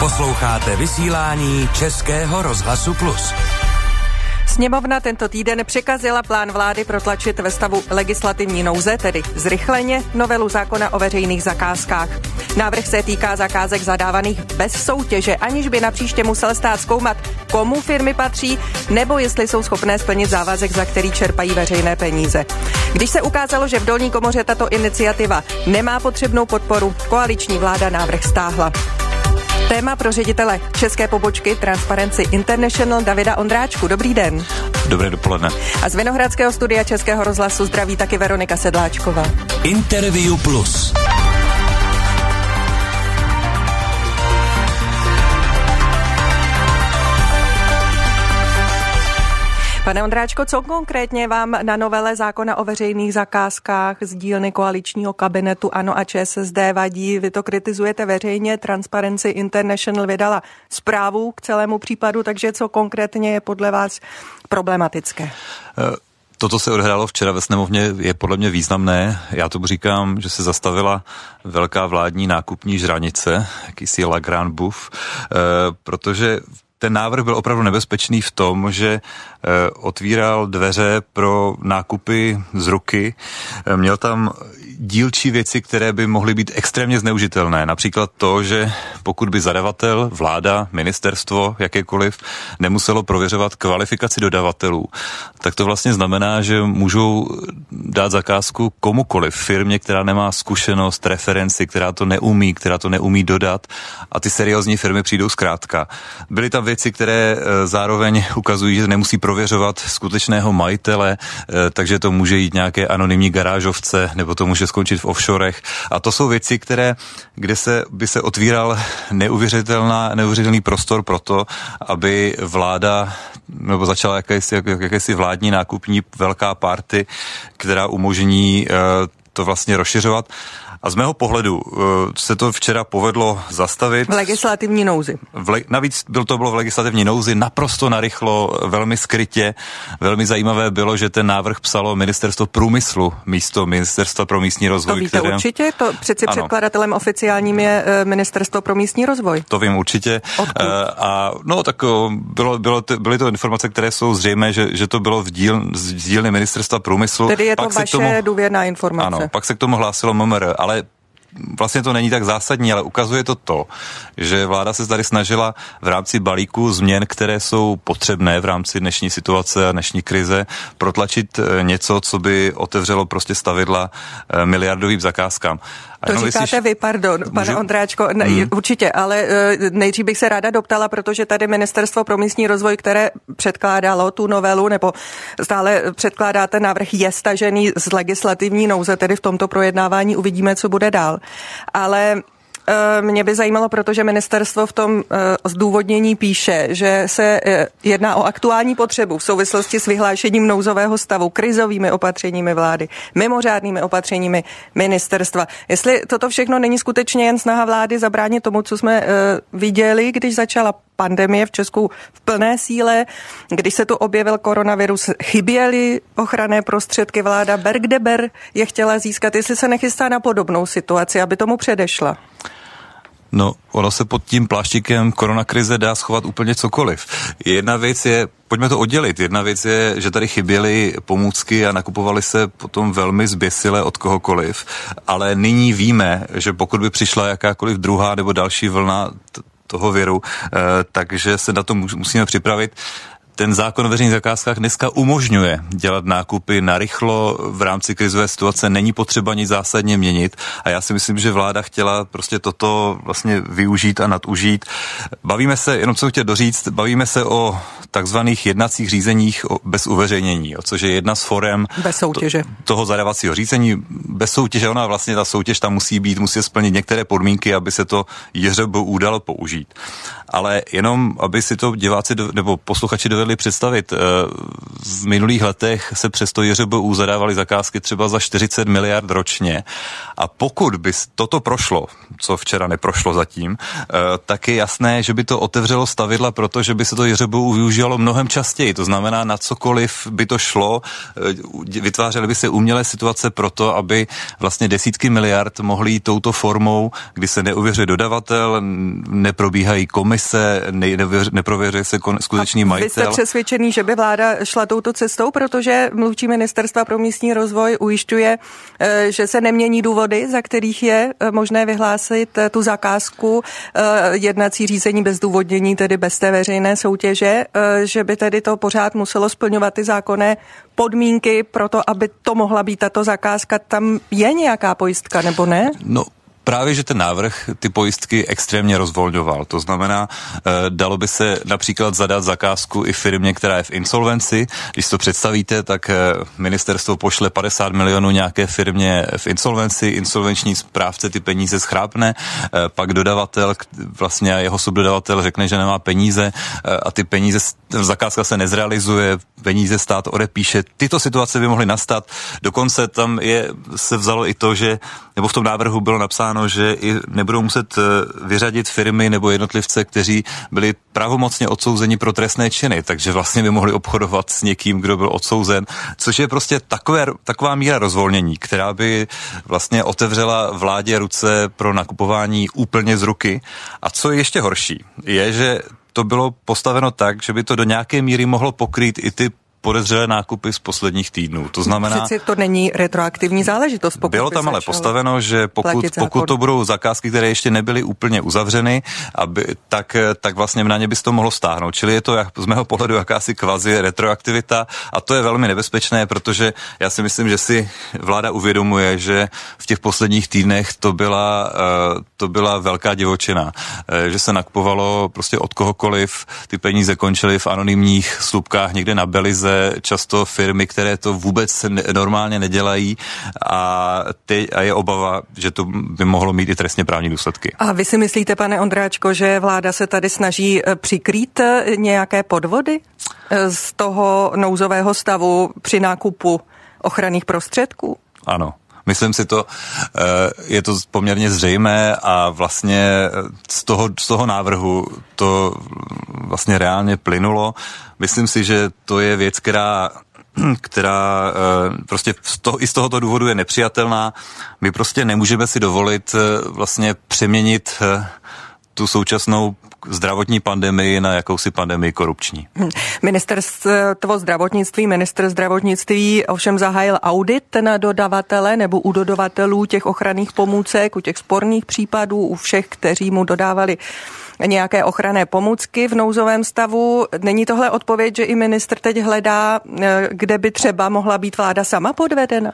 Posloucháte vysílání Českého rozhlasu Plus. Sněmovna tento týden překazila plán vlády protlačit ve stavu legislativní nouze, tedy zrychleně, novelu zákona o veřejných zakázkách. Návrh se týká zakázek zadávaných bez soutěže, aniž by napříště musel stát zkoumat, komu firmy patří, nebo jestli jsou schopné splnit závazek, za který čerpají veřejné peníze. Když se ukázalo, že v dolní komoře tato iniciativa nemá potřebnou podporu, koaliční vláda návrh stáhla. Téma pro ředitele české pobočky Transparency International Davida Ondráčku. Dobrý den. Dobré dopoledne. A z Vinohradského studia Českého rozhlasu zdraví taky Veronika Sedláčková. Interview Plus. Pane Ondráčko, co konkrétně vám na novele zákona o veřejných zakázkách z dílny koaličního kabinetu ANO a ČSSD vadí? Vy to kritizujete veřejně, Transparency International vydala zprávu k celému případu, takže co konkrétně je podle vás problematické? To, co se odehrálo včera ve sněmovně, je podle mě významné. Já tomu říkám, že se zastavila velká vládní nákupní žranice, jakýsi La Grande Bouffe, protože ten návrh byl opravdu nebezpečný v tom, že otvíral dveře pro nákupy z ruky. Měl tam dílčí věci, které by mohly být extrémně zneužitelné. Například to, že pokud by zadavatel, vláda, ministerstvo, jakékoliv, nemuselo prověřovat kvalifikaci dodavatelů, tak to vlastně znamená, že můžou dát zakázku komukoliv, firmě, která nemá zkušenost, referenci, která to neumí dodat, a ty seriózní firmy přijdou zkrátka. Byly tam věci, které zároveň ukazují, že nemusí prověřovat skutečného majitele, takže to může jít nějaké anonymní garážovce, nebo to může skončit v offshorech. A to jsou věci, kde by se otvíral neuvěřitelný prostor pro to, aby vláda nebo začala jakési vládní nákupní velká party, která umožní to vlastně rozšiřovat. A z mého pohledu se to včera povedlo zastavit. V legislativní nouzi. Navíc to bylo v legislativní nouzi, naprosto narychlo, velmi skrytě. Velmi zajímavé bylo, že ten návrh psalo Ministerstvo průmyslu místo Ministerstva pro místní rozvoj. To víte určitě? To přeci ano. Předkladatelem oficiálním je Ministerstvo pro místní rozvoj. To vím určitě. Byly to informace, které jsou zřejmé, že to bylo z dílny Ministerstva průmyslu. Tedy je to vaše důvěrná informace. Ano, pak se k tomu hlásilo MMR, ale vlastně to není tak zásadní, ale ukazuje to, že vláda se tady snažila v rámci balíku změn, které jsou potřebné v rámci dnešní situace a dnešní krize, protlačit něco, co by otevřelo prostě stavidla miliardovým zakázkám. To říkáte vy, pardon, pane Ondráčko, určitě, ale nejdřív bych se ráda doptala, protože tady Ministerstvo pro místní rozvoj, které předkládalo tu novelu, nebo stále předkládá ten návrh, je stažený z legislativní nouze, tedy v tomto projednávání uvidíme, co bude dál. Ale mě by zajímalo, protože ministerstvo v tom zdůvodnění píše, že se jedná o aktuální potřebu v souvislosti s vyhlášením nouzového stavu, krizovými opatřeními vlády, mimořádnými opatřeními ministerstva. Jestli toto všechno není skutečně jen snaha vlády zabránit tomu, co jsme viděli, když začala pandemie v Česku v plné síle, když se tu objevil koronavirus, chyběly ochranné prostředky, vláda ber kde ber je chtěla získat, jestli se nechystá na podobnou situaci, aby tomu předešla. No, ono se pod tím pláštíkem koronakrize dá schovat úplně cokoliv. Jedna věc je, pojďme to oddělit, jedna věc je, že tady chyběly pomůcky a nakupovaly se potom velmi zběsile od kohokoliv, ale nyní víme, že pokud by přišla jakákoliv druhá nebo další vlna toho viru, takže se na to musíme připravit. Ten zákon o veřejných zakázkách dneska umožňuje dělat nákupy narychlo v rámci krizové situace, není potřeba nic zásadně měnit a já si myslím, že vláda chtěla prostě toto vlastně využít a nadužít. Bavíme se, jenom co chtěl doříct, bavíme se o takzvaných jednacích řízeních bez uveřejnění, což je jedna z forem bez soutěže. Toho zadávacího řízení. Bez soutěže, ona vlastně ta soutěž tam musí splnit některé podmínky, aby se to JŘBU dalo použít. Ale jenom, aby si to diváci nebo posluchači dovedli dovedli představit. V minulých letech se přesto JŘBU zadávaly zakázky třeba za 40 miliard ročně a pokud by toto prošlo, co včera neprošlo zatím, tak je jasné, že by to otevřelo stavidla, protože by se to JŘBU využívalo mnohem častěji. To znamená, na cokoliv by to šlo, vytvářely by se umělé situace pro to, aby vlastně desítky miliard mohly jít touto formou, kdy se neuvěřuje dodavatel, neprobíhají komise, neprověřuje se skutečný majitel. Vy jste přesvědčený, že by vláda šla touto cestou, protože mluvčí Ministerstva pro místní rozvoj ujišťuje, že se nemění důvody, za kterých je možné vyhlásit tu zakázku, jednací řízení bez důvodnění, tedy bez té veřejné soutěže, že by tedy to pořád muselo splňovat ty zákonné podmínky pro to, aby to mohla být tato zakázka. Tam je nějaká pojistka, nebo ne? No, právě, že ten návrh ty pojistky extrémně rozvolňoval. To znamená, dalo by se například zadat zakázku i firmě, která je v insolvenci. Když to představíte, tak ministerstvo pošle 50 milionů nějaké firmě v insolvenci, insolvenční správce ty peníze schrápne, pak dodavatel, vlastně jeho subdodavatel řekne, že nemá peníze a ty peníze, zakázka se nezrealizuje, peníze stát odepíše. Tyto situace by mohly nastat. Dokonce tam se vzalo i to, že, nebo v tom návrhu bylo napsáno, že i nebudou muset vyřadit firmy nebo jednotlivce, kteří byli pravomocně odsouzeni pro trestné činy, takže vlastně by mohli obchodovat s někým, kdo byl odsouzen, což je prostě taková míra rozvolnění, která by vlastně otevřela vládě ruce pro nakupování úplně z ruky. A co je ještě horší, je, že to bylo postaveno tak, že by to do nějaké míry mohlo pokrýt i ty podezřelé nákupy z posledních týdnů. To znamená... Přeci to není retroaktivní záležitost. Bylo tam ale postaveno, že pokud to budou zakázky, které ještě nebyly úplně uzavřeny, tak vlastně na ně by se to mohlo stáhnout. Čili je to z mého pohledu jakási kvazi retroaktivita a to je velmi nebezpečné, protože já si myslím, že si vláda uvědomuje, že v těch posledních týdnech to byla velká divočina. Že se nakupovalo prostě od kohokoliv, ty peníze končily v anonymních slupkách někde na Belize, často firmy, které to vůbec normálně nedělají a je obava, že to by mohlo mít i trestně právní důsledky. A vy si myslíte, pane Ondráčko, že vláda se tady snaží přikrýt nějaké podvody z toho nouzového stavu při nákupu ochranných prostředků? Ano. Myslím si to, je to poměrně zřejmé a vlastně z toho návrhu to vlastně reálně plynulo. Myslím si, že to je věc, která prostě i z tohoto důvodu je nepřijatelná. My prostě nemůžeme si dovolit vlastně přeměnit tu současnou zdravotní pandemii na jakousi pandemii korupční. Ministr zdravotnictví ovšem zahájil audit na dodavatele nebo u dodavatelů těch ochranných pomůcek, u těch sporných případů, u všech, kteří mu dodávali nějaké ochranné pomůcky v nouzovém stavu. Není tohle odpověď, že i ministr teď hledá, kde by třeba mohla být vláda sama podvedena?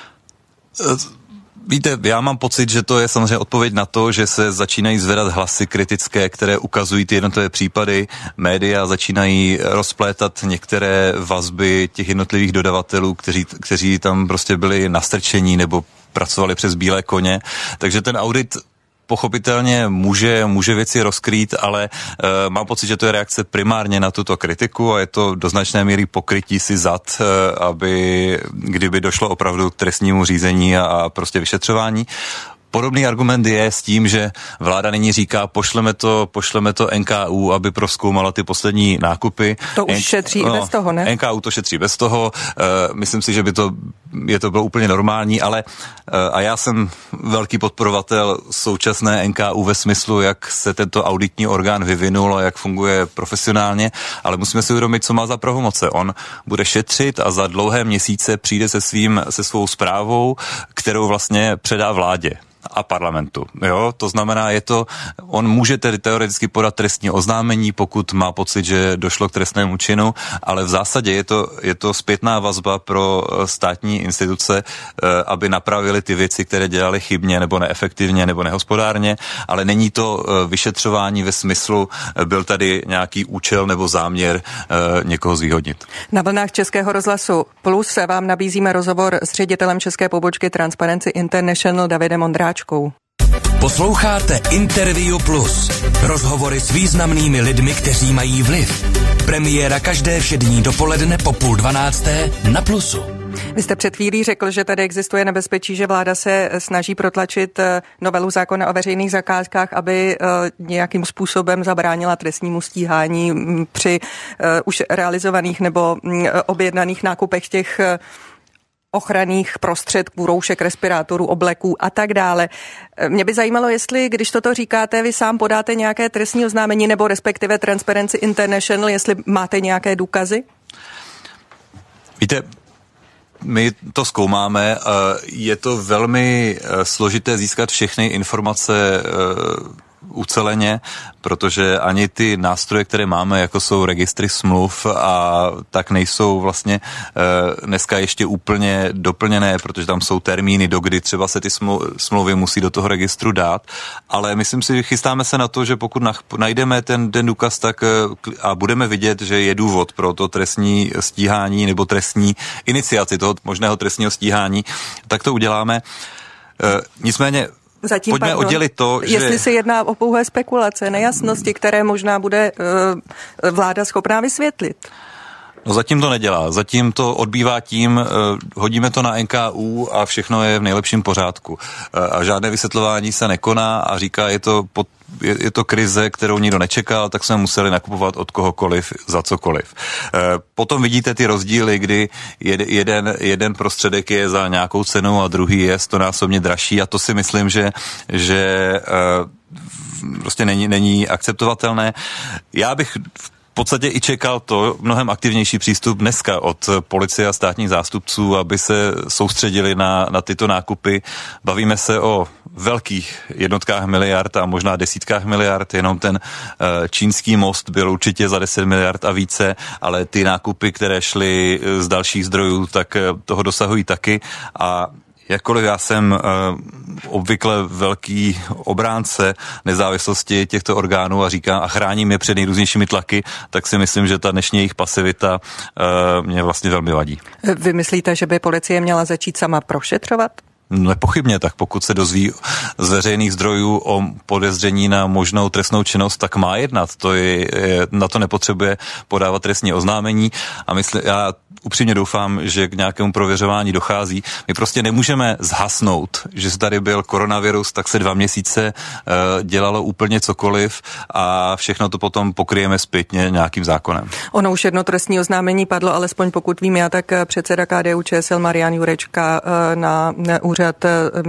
Víte, já mám pocit, že to je samozřejmě odpověď na to, že se začínají zvedat hlasy kritické, které ukazují ty jednotlivé případy. Média začínají rozplétat některé vazby těch jednotlivých dodavatelů, kteří tam prostě byli nastrčení nebo pracovali přes bílé koně. Takže ten audit pochopitelně může věci rozkrýt, ale mám pocit, že to je reakce primárně na tuto kritiku a je to do značné míry pokrytí si zad, kdyby došlo opravdu k trestnímu řízení a prostě vyšetřování. Podobný argument je s tím, že vláda nyní říká, pošleme to NKÚ, aby prozkoumala ty poslední nákupy. To už šetří i bez toho, ne? NKÚ to šetří bez toho. Myslím si, že by to bylo úplně normální, ale a já jsem velký podporovatel současné NKÚ ve smyslu, jak se tento auditní orgán vyvinul a jak funguje profesionálně, ale musíme si uvědomit, co má za pravomoce. On bude šetřit a za dlouhé měsíce přijde se svou zprávou, kterou vlastně předá vládě a parlamentu. Jo? To znamená, on může tedy teoreticky podat trestní oznámení, pokud má pocit, že došlo k trestnému činu, ale v zásadě je to zpětná vazba pro státní instituce, aby napravili ty věci, které dělali chybně nebo neefektivně nebo nehospodárně, ale není to vyšetřování ve smyslu, byl tady nějaký účel nebo záměr někoho zvýhodnit. Na vlnách Českého rozhlasu Plus vám nabízíme rozhovor s ředitelem české pobočky Transparency International Davidem Ondráčkou. Posloucháte Interview Plus. Rozhovory s významnými lidmi, kteří mají vliv. Premiéra každé všední dopoledne po 11:30 na Plusu. Vy jste před chvílí řekl, že tady existuje nebezpečí, že vláda se snaží protlačit novelu zákona o veřejných zakázkách, aby nějakým způsobem zabránila trestnímu stíhání při už realizovaných nebo objednaných nákupech těch ochranných prostředků, roušek, respirátorů, obleků a tak dále. Mě by zajímalo, jestli, když toto říkáte, vy sám podáte nějaké trestní oznámení nebo respektive Transparency International, jestli máte nějaké důkazy? Víte, my to zkoumáme. Je to velmi složité získat všechny informace uceleně, protože ani ty nástroje, které máme, jako jsou registry smluv, a tak nejsou vlastně dneska ještě úplně doplněné, protože tam jsou termíny, dokdy třeba se ty smlouvy musí do toho registru dát, ale myslím si, chystáme se na to, že pokud najdeme ten důkaz, tak a budeme vidět, že je důvod pro to trestní stíhání nebo trestní iniciaci toho možného trestního stíhání, tak to uděláme. Nicméně pojďme oddělit to, že... Jestli se jedná o pouhé spekulace, nejasnosti, které možná bude vláda schopná vysvětlit. No zatím to nedělá. Zatím to odbývá tím, hodíme to na NKÚ a všechno je v nejlepším pořádku. A žádné vysvětlování se nekoná a říká, je to krize, kterou nikdo nečekal, tak jsme museli nakupovat od kohokoliv za cokoliv. Potom vidíte ty rozdíly, kdy jeden prostředek je za nějakou cenu a druhý je 100násobně dražší, a to si myslím, že prostě není akceptovatelné. Já bych v podstatě i čekal to mnohem aktivnější přístup dneska od policie a státních zástupců, aby se soustředili na tyto nákupy. Bavíme se o velkých jednotkách miliard a možná desítkách miliard, jenom ten čínský most byl určitě za 10 miliard a více, ale ty nákupy, které šly z dalších zdrojů, tak toho dosahují taky. A jakkoliv já jsem obvykle velký obránce nezávislosti těchto orgánů a říkám a chráním je před nejrůznějšími tlaky, tak si myslím, že ta dnešní jejich pasivita mě vlastně velmi vadí. Vy myslíte, že by policie měla začít sama prošetřovat? Nepochybně, tak pokud se dozví z veřejných zdrojů o podezření na možnou trestnou činnost, tak má jednat. Na to nepotřebuje podávat trestní oznámení a já upřímně doufám, že k nějakému prověřování dochází. My prostě nemůžeme zhasnout, že se tady byl koronavirus, tak se 2 měsíce dělalo úplně cokoliv a všechno to potom pokryjeme zpětně nějakým zákonem. Ono už jedno trestní oznámení padlo, alespoň pokud vím já, tak předseda KDU-ČSL Marian Jurečka na úřad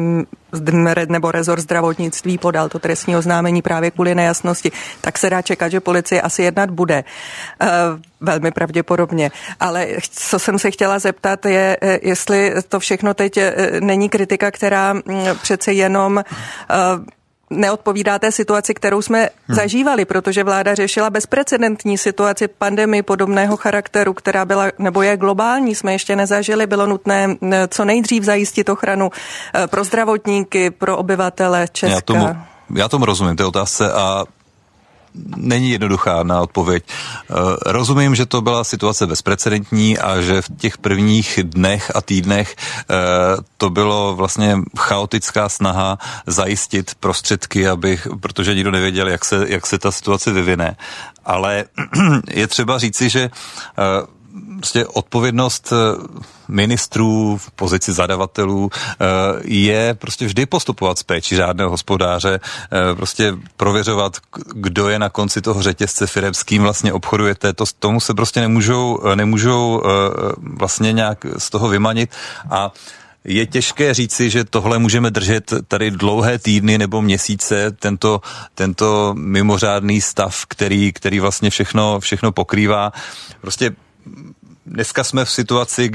nebo rezort zdravotnictví podal to trestní oznámení právě kvůli nejasnosti, tak se dá čekat, že policie asi jednat bude. Velmi pravděpodobně. Ale co jsem se chtěla zeptat je, jestli to všechno teď není kritika, která přece jenom neodpovídá té situaci, kterou jsme zažívali, protože vláda řešila bezprecedentní situaci pandemii podobného charakteru, která byla nebo je globální, jsme ještě nezažili, bylo nutné co nejdřív zajistit ochranu pro zdravotníky, pro obyvatele Česka. Já tomu rozumím, té otázce, a není jednoduchá na odpověď. Rozumím, že to byla situace bezprecedentní a že v těch prvních dnech a týdnech to bylo vlastně chaotická snaha zajistit prostředky, protože nikdo nevěděl, jak se ta situace vyvine. Ale je třeba říci, že prostě odpovědnost ministrů v pozici zadavatelů je prostě vždy postupovat s péčí řádného hospodáře, prostě prověřovat, kdo je na konci toho řetězce firem, s kým vlastně obchodujete, tomu se prostě nemůžou vlastně nějak z toho vymanit a je těžké říci, že tohle můžeme držet tady dlouhé týdny nebo měsíce, tento mimořádný stav, který vlastně všechno pokrývá. Prostě dneska jsme v situaci,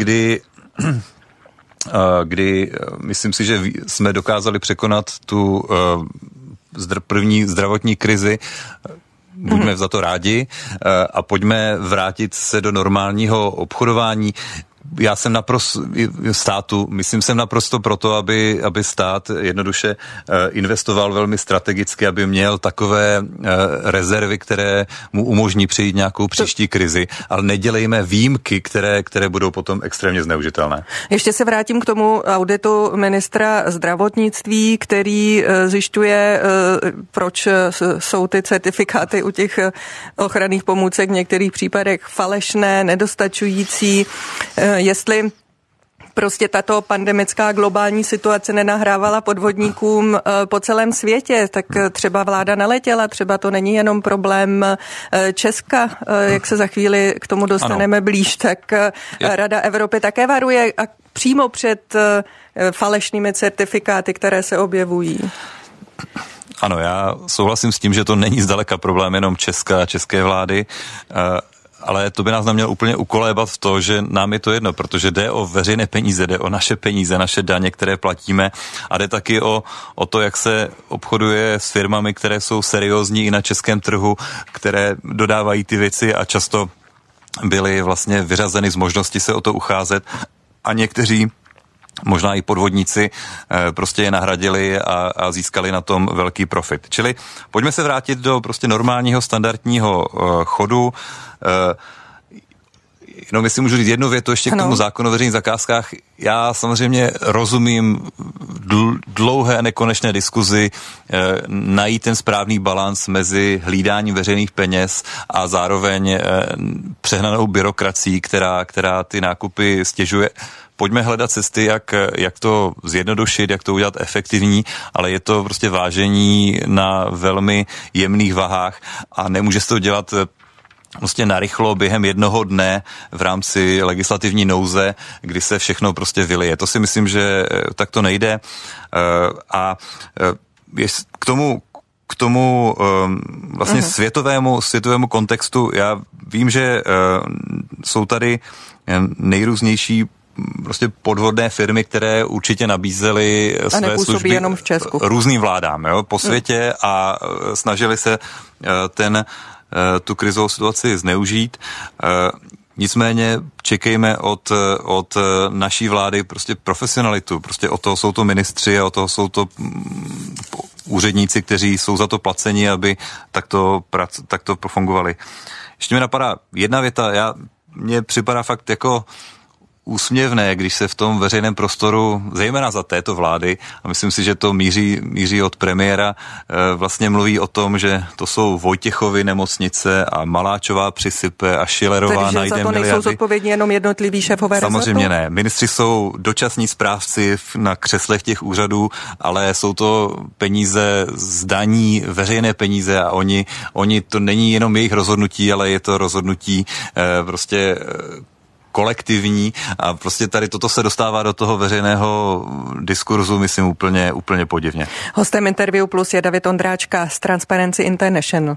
kdy myslím si, že jsme dokázali překonat tu první zdravotní krizi. Buďme za to rádi a pojďme vrátit se do normálního obchodování. já jsem naprosto proto, aby stát jednoduše investoval velmi strategicky, aby měl takové rezervy, které mu umožní přejít nějakou příští krizi, ale nedělejme výjimky, které budou potom extrémně zneužitelné. Ještě se vrátím k tomu auditu ministra zdravotnictví, který zjišťuje, proč jsou ty certifikáty u těch ochranných pomůcek v některých případech falešné, nedostačující, jestli prostě tato pandemická globální situace nenahrávala podvodníkům po celém světě, tak třeba vláda naletěla, třeba to není jenom problém Česka, jak se za chvíli k tomu dostaneme blíž, tak Rada Evropy také varuje a přímo před falešnými certifikáty, které se objevují. Ano, já souhlasím s tím, že to není zdaleka problém jenom Česka a české vlády, ale to by nás nemělo úplně ukolébat v to, že nám je to jedno, protože jde o veřejné peníze, jde o naše peníze, naše daně, které platíme a jde taky o to, jak se obchoduje s firmami, které jsou seriózní i na českém trhu, které dodávají ty věci a často byly vlastně vyřazeny z možnosti se o to ucházet a někteří možná i podvodníci prostě je nahradili a získali na tom velký profit. Čili pojďme se vrátit do prostě normálního standardního chodu. No, myslím, můžu říct jednu větu ještě k tomu zákonu o veřejných zakázkách. Já samozřejmě rozumím dlouhé a nekonečné diskuzi najít ten správný balans mezi hlídáním veřejných peněz a zároveň přehnanou byrokracií, která ty nákupy stěžuje. Pojďme hledat cesty, jak to zjednodušit, jak to udělat efektivní, ale je to prostě vážení na velmi jemných vahách a nemůže se to dělat prostě narychlo během jednoho dne v rámci legislativní nouze, kdy se všechno prostě vylije. To si myslím, že tak to nejde. A k tomu vlastně světovému kontextu, já vím, že jsou tady nejrůznější prostě podvodné firmy, které určitě nabízely své služby jenom v Česku. Různým vládám, po světě a snažili se tu krizovou situaci zneužít. Nicméně čekejme od naší vlády prostě profesionalitu. Prostě o toho jsou to ministři a o toho jsou to úředníci, kteří jsou za to placeni, aby takto fungovali. Ještě mi napadá jedna věta. Mně připadá fakt jako úsměvné, když se v tom veřejném prostoru, zejména za této vlády, a myslím si, že to míří od premiéra, vlastně mluví o tom, že to jsou Vojtěchovy nemocnice a Maláčová přisype a Schillerová najde miliardy. Takže za to nejsou zodpovědní jenom jednotliví šéfové rezortu? Samozřejmě ne. Ministři jsou dočasní správci na křeslech těch úřadů, ale jsou to peníze z daní, veřejné peníze a oni to není jenom jejich rozhodnutí, ale je to rozhodnutí prostě kolektivní a prostě tady toto se dostává do toho veřejného diskurzu, myslím, úplně podivně. Hostem Interview Plus je David Ondráčka z Transparency International.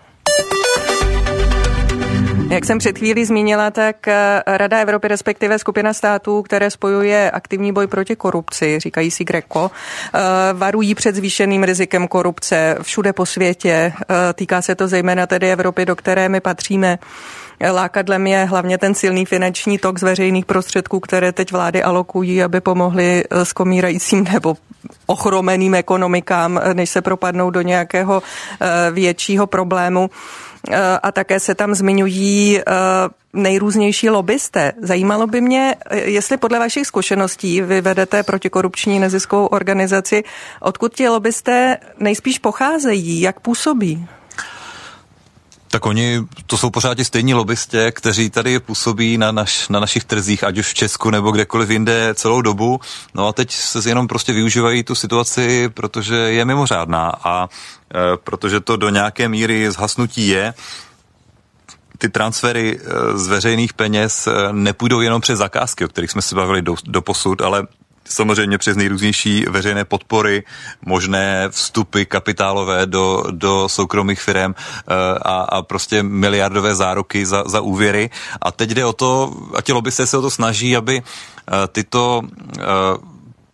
Jak jsem před chvílí zmínila, tak Rada Evropy, respektive skupina států, které spojuje aktivní boj proti korupci, říkají si GRECO, varují před zvýšeným rizikem korupce všude po světě. Týká se to zejména tedy Evropy, do které my patříme. Lákadlem je hlavně ten silný finanční tok z veřejných prostředků, které teď vlády alokují, aby pomohly skomírajícím nebo ochromeným ekonomikám, než se propadnou do nějakého většího problému. A také se tam zmiňují nejrůznější lobbysté. Zajímalo by mě, jestli podle vašich zkušeností vy vedete protikorupční neziskovou organizaci, odkud ti lobbysté nejspíš pocházejí, jak působí? Tak to jsou pořád ti stejní lobbysté, kteří tady působí na našich trzích, ať už v Česku nebo kdekoliv jinde celou dobu. No a teď se jenom prostě využívají tu situaci, protože je mimořádná a protože to do nějaké míry zhasnutí je. Ty transfery z veřejných peněz nepůjdou jenom přes zakázky, o kterých jsme se bavili doposud, ale samozřejmě přes nejrůznější veřejné podpory, možné vstupy kapitálové do soukromých firem a prostě miliardové záruky za úvěry. A teď jde o to, a ti lobbysté se o to snaží, aby tyto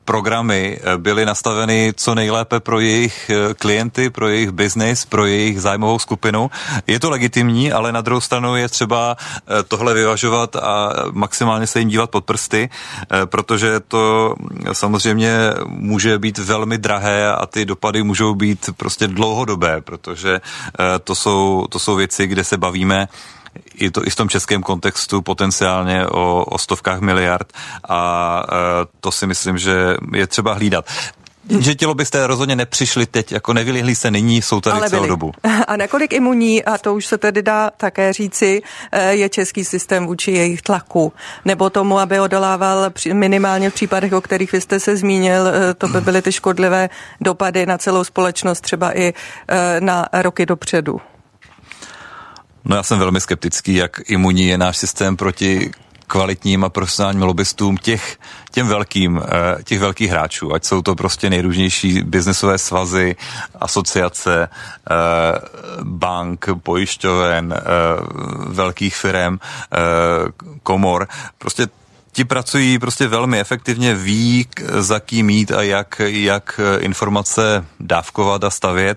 programy byly nastaveny co nejlépe pro jejich klienty, pro jejich biznis, pro jejich zájmovou skupinu. Je to legitimní, ale na druhou stranu je třeba tohle vyvažovat a maximálně se jim dívat pod prsty, protože to samozřejmě může být velmi drahé a ty dopady můžou být prostě dlouhodobé, protože to jsou věci, kde se bavíme i v tom českém kontextu potenciálně o stovkách miliard a to si myslím, že je třeba hlídat. Že ti lobbysté rozhodně nepřišli teď, jako nevylihli se nyní, jsou tady celou dobu. A nakolik imunní, a to už se tedy dá také říci, je český systém vůči jejich tlaku, nebo tomu, aby odolával minimálně v případech, o kterých vy jste se zmínil, to by byly ty škodlivé dopady na celou společnost, třeba i na roky dopředu. No já jsem velmi skeptický, jak imunní je náš systém proti kvalitním a profesionálním lobbystům těch velkých hráčů, ať jsou to prostě nejrůznější biznesové svazy, asociace, bank, pojišťoven, velkých firem, komor. Prostě ti pracují prostě velmi efektivně, ví, za kým jít a jak informace dávkovat a stavět.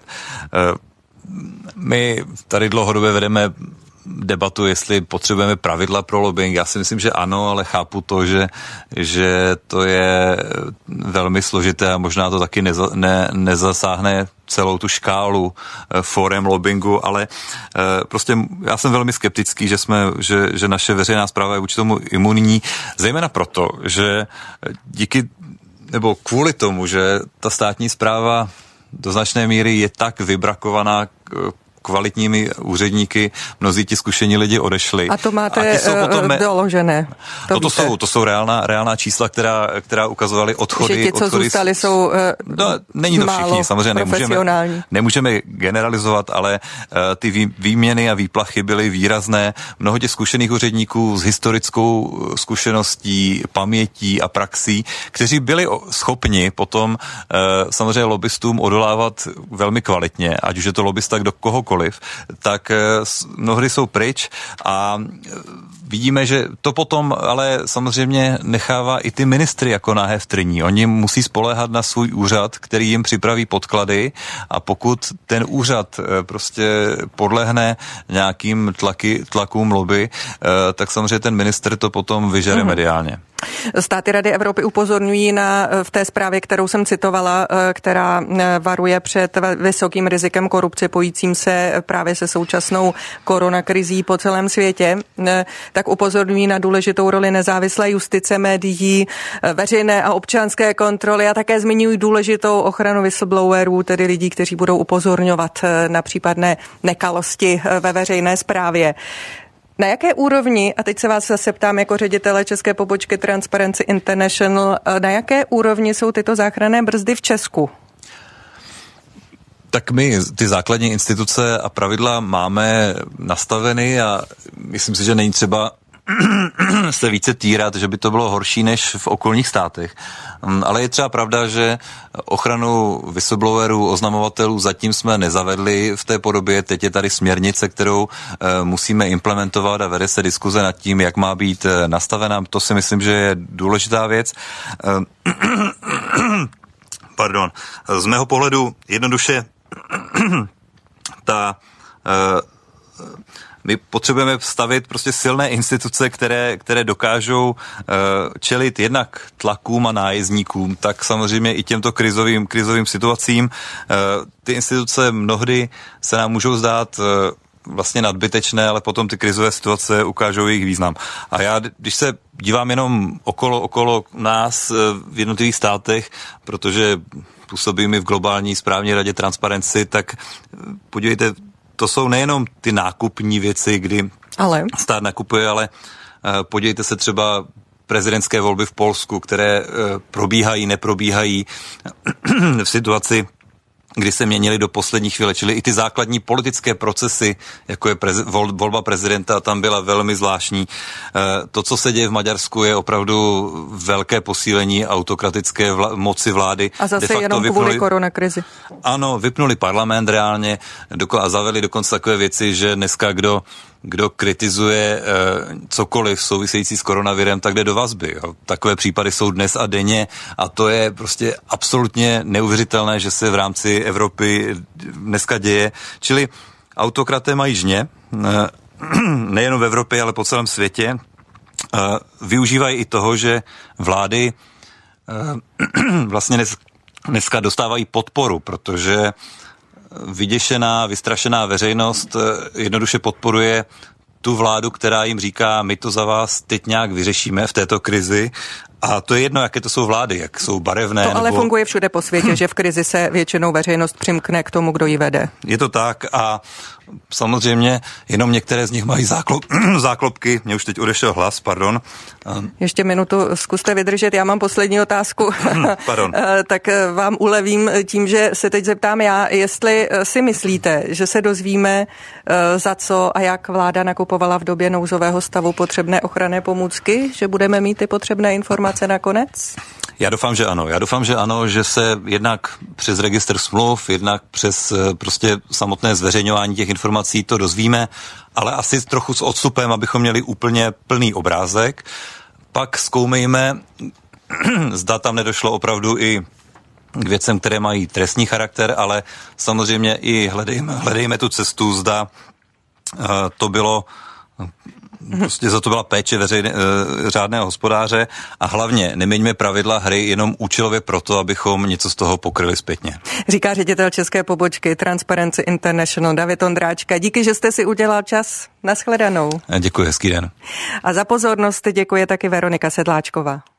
My tady dlouhodobě vedeme debatu, jestli potřebujeme pravidla pro lobbying. Já si myslím, že ano, ale chápu to, že to je velmi složité a možná to taky nezasáhne celou tu škálu forem lobbingu, ale prostě já jsem velmi skeptický, že naše veřejná správa je vůči tomu imunní, zejména proto, že kvůli tomu, že ta státní správa do značné míry je tak vybrakovaná kvalitními úředníky, mnozí ti zkušení lidi odešli. A to máte doložené. To jsou reálná čísla, která ukazovaly odchody. Že ti, co zůstali, jsou není to všichni, samozřejmě nemůžeme generalizovat, ale ty výměny a výplachy byly výrazné. Mnoho těch zkušených úředníků s historickou zkušeností, pamětí a praxí, kteří byli schopni potom samozřejmě lobbystům odolávat velmi kvalitně, ať už je to lobbysta kdo kohokoliv, tak mnohdy jsou pryč a vidíme, že to potom ale samozřejmě nechává i ty ministry jako náhev trní. Oni musí spoléhat na svůj úřad, který jim připraví podklady a pokud ten úřad prostě podlehne nějakým tlakům lobby, tak samozřejmě ten ministr to potom vyžere mediálně. Státy Rady Evropy upozorňují v té zprávě, kterou jsem citovala, která varuje před vysokým rizikem korupce pojícím se právě se současnou koronakrizí po celém světě, tak upozorňují na důležitou roli nezávislé justice, médií, veřejné a občanské kontroly a také zmiňují důležitou ochranu whistleblowerů, tedy lidí, kteří budou upozorňovat na případné nekalosti ve veřejné správě. Na jaké úrovni, a teď se vás zase ptám jako ředitele české pobočky Transparency International, na jaké úrovni jsou tyto záchranné brzdy v Česku? Tak my ty základní instituce a pravidla máme nastaveny a myslím si, že není třeba se více týrat, že by to bylo horší než v okolních státech. Ale je třeba pravda, že ochranu whistleblowerů, oznamovatelů zatím jsme nezavedli v té podobě. Teď je tady směrnice, kterou musíme implementovat a vede se diskuze nad tím, jak má být nastavená. To si myslím, že je důležitá věc. Pardon. Z mého pohledu jednoduše my potřebujeme stavit prostě silné instituce, které dokážou čelit jednak tlakům a nájezdníkům, tak samozřejmě i těmto krizovým situacím. Ty instituce mnohdy se nám můžou zdát vlastně nadbytečné, ale potom ty krizové situace ukážou jejich význam. A já, když se dívám jenom okolo nás v jednotlivých státech, protože působím i v globální správní radě Transparency, tak podívejte, to jsou nejenom ty nákupní věci, kdy stát nakupuje, ale podívejte se třeba prezidentské volby v Polsku, které probíhají, neprobíhají v situaci, kdy se měnily do poslední chvíle, čili i ty základní politické procesy, jako je volba prezidenta, tam byla velmi zvláštní. To, co se děje v Maďarsku, je opravdu velké posílení autokratické moci vlády. A zase jenom kvůli koronakrizi. Ano, vypnuli parlament reálně a zavedli dokonce takové věci, že dneska kdo kdo kritizuje cokoliv související s koronavirem, tak jde do vazby. Jo. Takové případy jsou dnes a denně a to je prostě absolutně neuvěřitelné, že se v rámci Evropy dneska děje. Čili autokraté mají žně, nejen v Evropě, ale po celém světě. Využívají i toho, že vlády vlastně dneska dostávají podporu, protože vyděšená, vystrašená veřejnost jednoduše podporuje tu vládu, která jim říká, my to za vás teď nějak vyřešíme v této krizi. A to je jedno, jaké to jsou vlády, jak jsou barevné. To ale funguje všude po světě, že v krizi se většinou veřejnost přimkne k tomu, kdo ji vede. Je to tak a samozřejmě jenom některé z nich mají záklopky. Mně už teď odešel hlas, pardon. Ještě minutu zkuste vydržet, já mám poslední otázku. Pardon. Tak vám ulevím tím, že se teď zeptám já, jestli si myslíte, že se dozvíme, za co a jak vláda nakupovala v době nouzového stavu potřebné ochranné pomůcky, že budeme mít ty potřebné informace nakonec? Já doufám, že ano, že se jednak přes registr smluv, jednak přes prostě samotné zveřejňování těch informací to dozvíme, ale asi trochu s odstupem, abychom měli úplně plný obrázek. Pak zkoumejme, zda tam nedošlo opravdu i k věcem, které mají trestní charakter, ale samozřejmě i hledejme tu cestu, zda to bylo prostě za to byla péče řádného hospodáře a hlavně neměňme pravidla hry jenom účelově proto, abychom něco z toho pokryli zpětně. Říká ředitel české pobočky Transparency International David Ondráčka. Díky, že jste si udělal čas. Nashledanou. Děkuji, hezký den. A za pozornost děkuje taky Veronika Sedláčková.